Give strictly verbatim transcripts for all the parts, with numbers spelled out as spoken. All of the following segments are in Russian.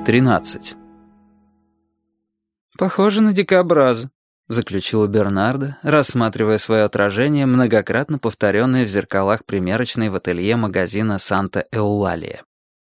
тринадцать. «Похоже на дикобраза», — заключила Бернарда, рассматривая свое отражение, многократно повторенное в зеркалах примерочной в ателье магазина «Санта-Эулалия».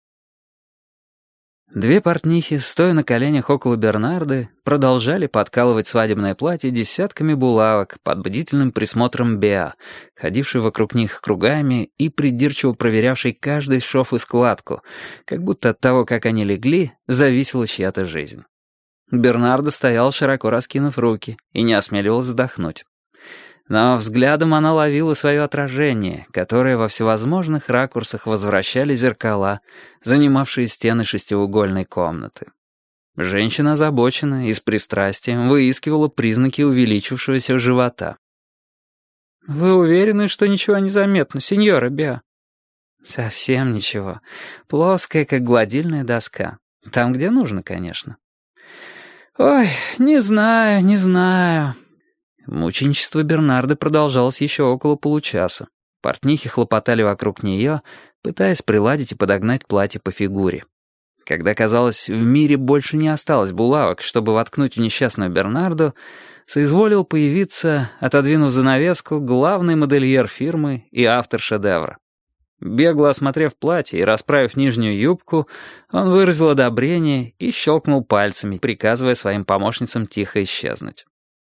Две портнихи, стоя на коленях около Бернарды, продолжали подкалывать свадебное платье десятками булавок под бдительным присмотром Беа, ходившей вокруг них кругами и придирчиво проверявшей каждый шов и складку, как будто от того, как они легли, зависела чья-то жизнь. Бернарда стояла, широко раскинув руки, и не осмеливалась вздохнуть. Но взглядом она ловила свое отражение, которое во всевозможных ракурсах возвращали зеркала, занимавшие стены шестиугольной комнаты. Женщина озабоченно и с пристрастием выискивала признаки увеличившегося живота. «Вы уверены, что ничего не заметно, сеньора Беа?» «Совсем ничего. Плоская, как гладильная доска. Там, где нужно, конечно». «Ой, не знаю, не знаю». Мученичество Бернарды продолжалось еще около получаса. Портнихи хлопотали вокруг нее, пытаясь приладить и подогнать платье по фигуре. Когда, казалось, в мире больше не осталось булавок, чтобы воткнуть в несчастную Бернарду, соизволил появиться, отодвинув занавеску, главный модельер фирмы и автор шедевра. Бегло осмотрев платье и расправив нижнюю юбку, он выразил одобрение и щелкнул пальцами, приказывая своим помощницам тихо исчезнуть.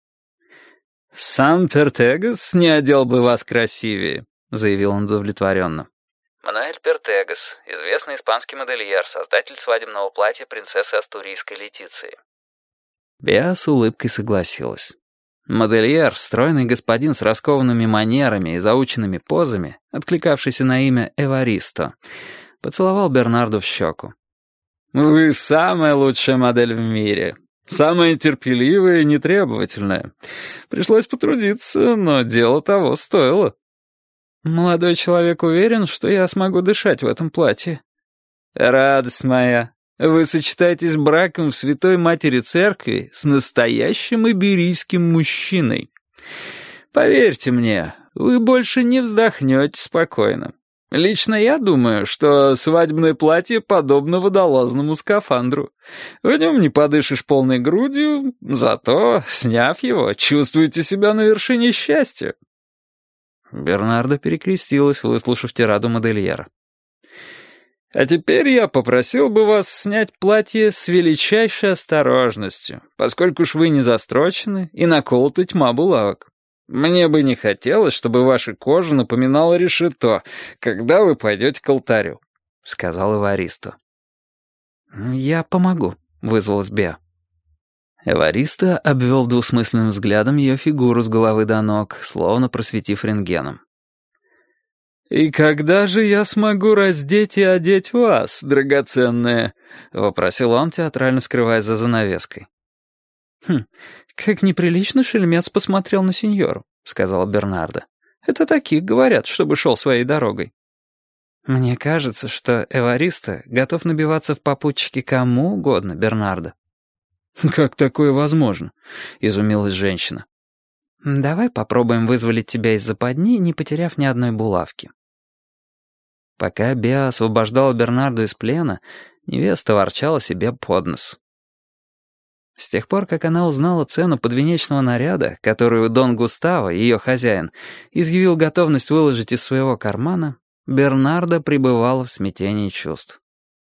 «Сам Пертегас не одел бы вас красивее», — заявил он удовлетворенно. Мануэль Пертегас, известный испанский модельер, создатель свадебного платья принцессы астурийской Летиции. Беа с улыбкой согласилась. Модельер, стройный господин с раскованными манерами и заученными позами, откликавшийся на имя Эваристо, поцеловал Бернарду в щеку. «Вы самая лучшая модель в мире. Самая терпеливая и нетребовательная. Пришлось потрудиться, но дело того стоило». «Молодой человек уверен, что я смогу дышать в этом платье?» «Радость моя, вы сочетаетесь браком в Святой Матери Церкви с настоящим иберийским мужчиной. Поверьте мне, вы больше не вздохнете спокойно. Лично я думаю, что свадебное платье подобно водолазному скафандру. В нем не подышишь полной грудью, зато, сняв его, чувствуете себя на вершине счастья». Бернарда перекрестилась, выслушав тираду модельера. «А теперь я попросил бы вас снять платье с величайшей осторожностью, поскольку уж вы не застрочены и наколота тьма булавок. Мне бы не хотелось, чтобы ваша кожа напоминала решето, когда вы пойдете к алтарю», — сказал Эваристо. «Я помогу», — вызвалась Беа. Эваристо обвел двусмысленным взглядом ее фигуру с головы до ног, словно просветив рентгеном. «И когда же я смогу раздеть и одеть вас, драгоценная?» — вопросил он, театрально скрываясь за занавеской. «Хм, как неприлично шельмец посмотрел на сеньору», — сказала Бернарда. «Это таких говорят, чтобы шел своей дорогой». «Мне кажется, что Эваристо готов набиваться в попутчики кому угодно, Бернарда». «Как такое возможно?» — изумилась женщина. «Давай попробуем вызволить тебя из западни, не потеряв ни одной булавки». Пока Беа освобождала Бернарду из плена, невеста ворчала себе под нос. С тех пор, как она узнала цену подвенечного наряда, которую Дон Густаво, ее хозяин, изъявил готовность выложить из своего кармана, Бернарда пребывала в смятении чувств.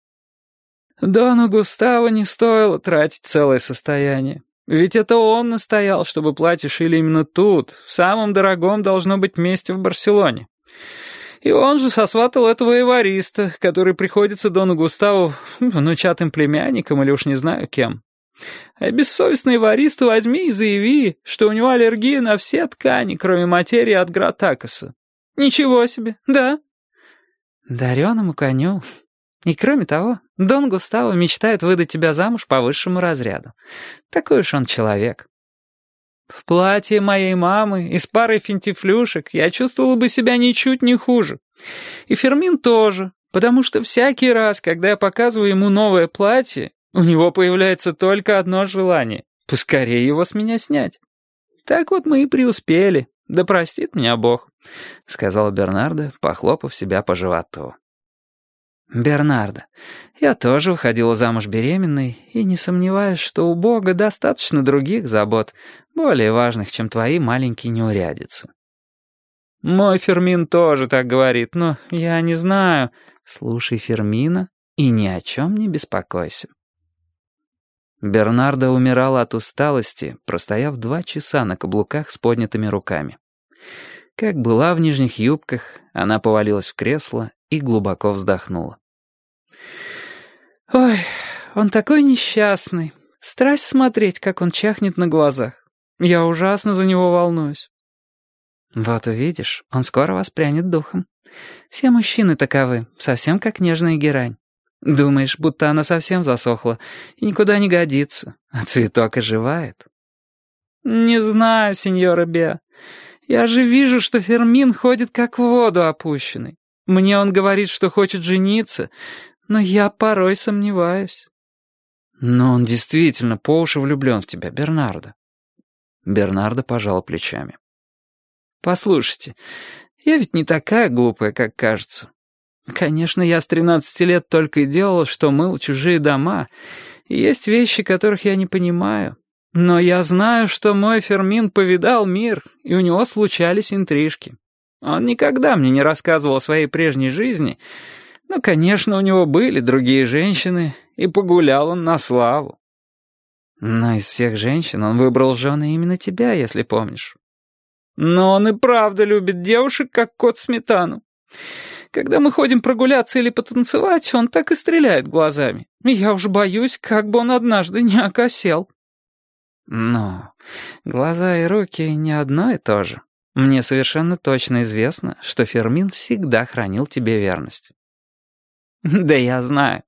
Дону Густаво не стоило тратить целое состояние. Ведь это он настоял, чтобы платье шили именно тут, в самом дорогом должно быть месте в Барселоне. И он же сосватал этого Эвариста, который приходится Дону Густаво внучатым племянником или уж не знаю кем. А бессовестный Эвариста возьми и заяви, что у него аллергия на все ткани, кроме материи от Гратакоса. Ничего себе, да? Дареному коню. И кроме того, Дон Густаво мечтает выдать тебя замуж по высшему разряду. Такой уж он человек. В платье моей мамы и с парой финтифлюшек я чувствовала бы себя ничуть не хуже. И Фермин тоже, потому что всякий раз, когда я показываю ему новое платье, у него появляется только одно желание — поскорее его с меня снять. Так вот мы и преуспели, да простит меня Бог», — сказала Бернарда, похлопав себя по животу. Бернардо, я тоже выходила замуж беременной, и не сомневаюсь, что у Бога достаточно других забот, более важных, чем твои маленькие неурядицы. Мой Фермин тоже так говорит, но я не знаю. Слушай Фермина и ни о чем не беспокойся. Бернарда умирала от усталости, простояв два часа на каблуках с поднятыми руками. Как была в нижних юбках, она повалилась в кресло и глубоко вздохнула. «Ой, он такой несчастный. Страсть смотреть, как он чахнет на глазах. Я ужасно за него волнуюсь». «Вот увидишь, он скоро воспрянет духом. Все мужчины таковы, совсем как нежная герань. Думаешь, будто она совсем засохла и никуда не годится, а цветок оживает». «Не знаю, сеньора Беа. Я же вижу, что Фермин ходит как в воду опущенный. Мне он говорит, что хочет жениться, но я порой сомневаюсь». «Но он действительно по уши влюблен в тебя, Бернардо». Бернардо пожал плечами. «Послушайте, я ведь не такая глупая, как кажется. Конечно, я с тринадцати лет только и делала, что мыл чужие дома, и есть вещи, которых я не понимаю. Но я знаю, что мой Фермин повидал мир, и у него случались интрижки. Он никогда мне не рассказывал о своей прежней жизни, но, конечно, у него были другие женщины, и погулял он на славу. Но из всех женщин он выбрал жены именно тебя, если помнишь. Но он и правда любит девушек, как кот сметану. Когда мы ходим прогуляться или потанцевать, он так и стреляет глазами. Я уж боюсь, как бы он однажды не окосел». «Ну, глаза и руки не одно и то же. Мне совершенно точно известно, что Фермин всегда хранил тебе верность». «Да я знаю.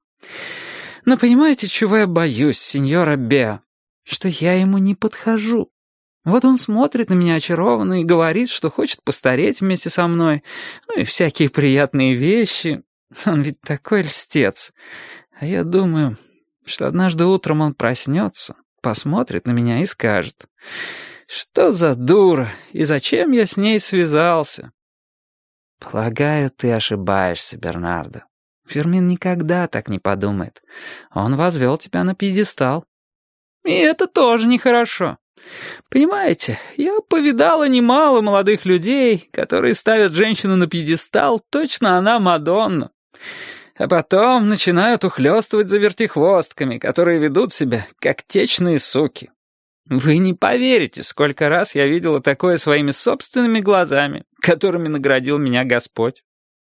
Но понимаете, чего я боюсь, сеньора Беа? Что я ему не подхожу. Вот он смотрит на меня очарованно и говорит, что хочет постареть вместе со мной, ну и всякие приятные вещи. Он ведь такой льстец. А я думаю, что однажды утром он проснется, посмотрит на меня и скажет: что за дура, и зачем я с ней связался?» «Полагаю, ты ошибаешься, Бернардо. Фермин никогда так не подумает. Он возвел тебя на пьедестал». «И это тоже нехорошо. Понимаете, я повидала немало молодых людей, которые ставят женщину на пьедестал, точно она Мадонна. А потом начинают ухлёстывать за вертихвостками, которые ведут себя как течные суки. Вы не поверите, сколько раз я видела такое своими собственными глазами, которыми наградил меня Господь».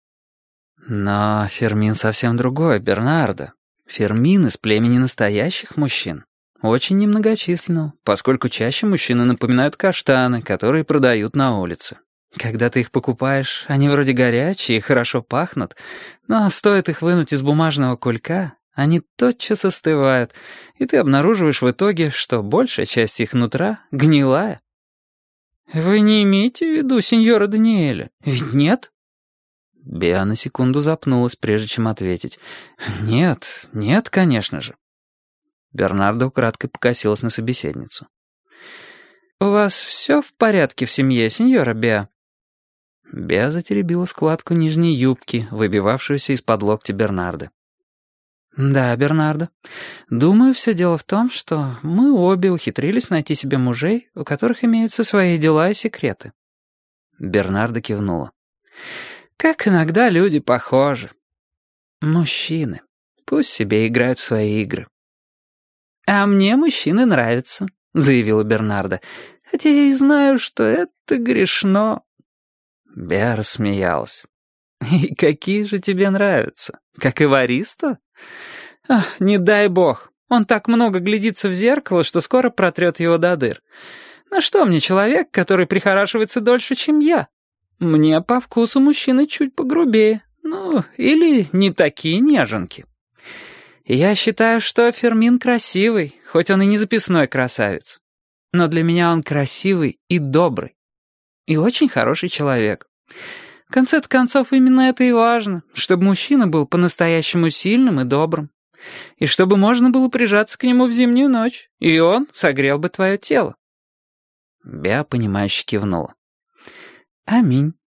«Но Фермин совсем другой, Бернардо. Фермин из племени настоящих мужчин. Очень немногочисленного, поскольку чаще мужчины напоминают каштаны, которые продают на улице. Когда ты их покупаешь, они вроде горячие и хорошо пахнут, но стоит их вынуть из бумажного кулька, они тотчас остывают, и ты обнаруживаешь в итоге, что большая часть их нутра гнилая». «Вы не имеете в виду сеньора Даниэля? Ведь нет?» Беа на секунду запнулась, прежде чем ответить. «Нет, нет, конечно же». Бернардо украдкой покосилась на собеседницу. «У вас все в порядке в семье, сеньора Беа?» Беа затеребила складку нижней юбки, выбивавшуюся из-под локтя Бернардо. «Да, Бернардо. Думаю, все дело в том, что мы обе ухитрились найти себе мужей, у которых имеются свои дела и секреты». Бернардо кивнула. «Как иногда люди похожи. Мужчины. Пусть себе играют в свои игры». «А мне мужчины нравятся», — заявила Бернардо, «хотя я и знаю, что это грешно». Беа рассмеялась. «И какие же тебе нравятся? Как Эваристо? Ах, не дай бог, он так много глядится в зеркало, что скоро протрет его до дыр. На что мне человек, который прихорашивается дольше, чем я? Мне по вкусу мужчины чуть погрубее, ну, или не такие неженки. Я считаю, что Фермин красивый, хоть он и не записной красавец. Но для меня он красивый и добрый. И очень хороший человек. В конце-то концов, именно это и важно, чтобы мужчина был по-настоящему сильным и добрым. И чтобы можно было прижаться к нему в зимнюю ночь, и он согрел бы твое тело». Беа, понимающе кивнула. «Аминь.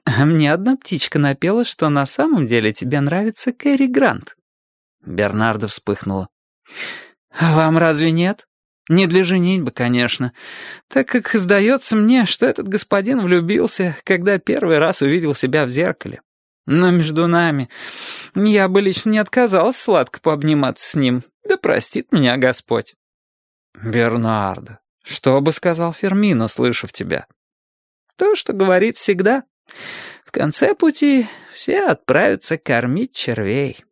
А мне одна птичка напела, что на самом деле тебе нравится Кэрри Грант». Бернарда вспыхнула. «А вам разве нет? Не для женитьбы, конечно, так как сдается мне, что этот господин влюбился, когда первый раз увидел себя в зеркале. Но между нами, я бы лично не отказалась сладко пообниматься с ним, да простит меня Господь». «Бернарда, что бы сказал Фермино, слышав тебя?» «То, что говорит всегда. В конце пути все отправятся кормить червей».